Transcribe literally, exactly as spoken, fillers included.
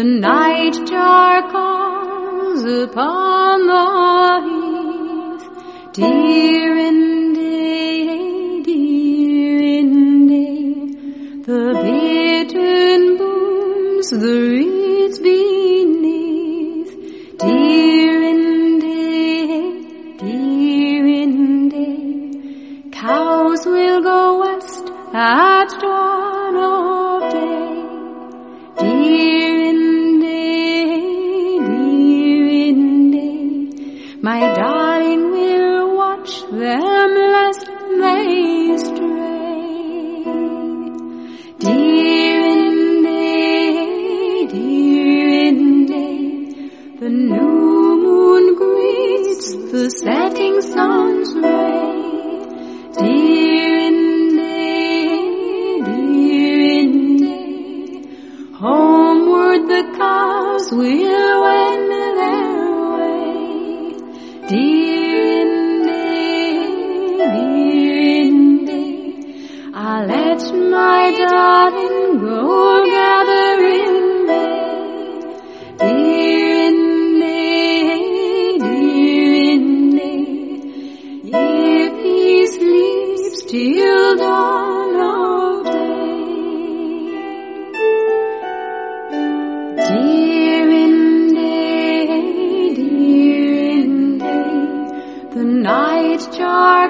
The nightjar calls upon the heath, dear in day, dear in day. The bittern booms, the reeds beneath, dear in day, dear in day. Cows will go west at dawn of day, dear in day, dear in day. My darling will watch them lest they stray, dear in day, dear in day. The new moon greets the setting sun's ray, dear in day, dear in day. Homeward the cows will wend their way, dear in day, dear in day. I'll let my darling go gathering May, dear in day, dear in day. If he sleeps till dawn of day, dear in day, dear in day. The nightjar